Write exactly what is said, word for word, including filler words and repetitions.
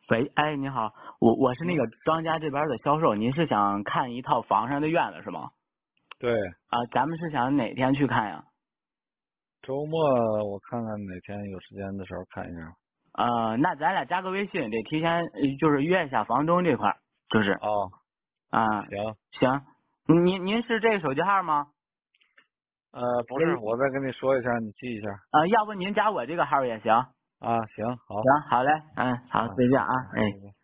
喂，哎，你好，我我是那嗯， 个庄家这边的销售，您是想看一套房上的院子是吗？ 对， 啊，咱们是想哪天去看呀？ 周末我看看哪天有时间的时候看一下。 呃，那咱俩加个微信，得提前呃就是约一下房东这块儿，就是哦， 啊， 行， 行，您您是这个手机号吗？ 呃，不是， 喂， 我再跟你说一下，你记一下。 呃，要不您加我这个号也行。 啊，行，好， 行，好嘞，嗯，好， 啊， 再见啊， 好， 哎。 再见。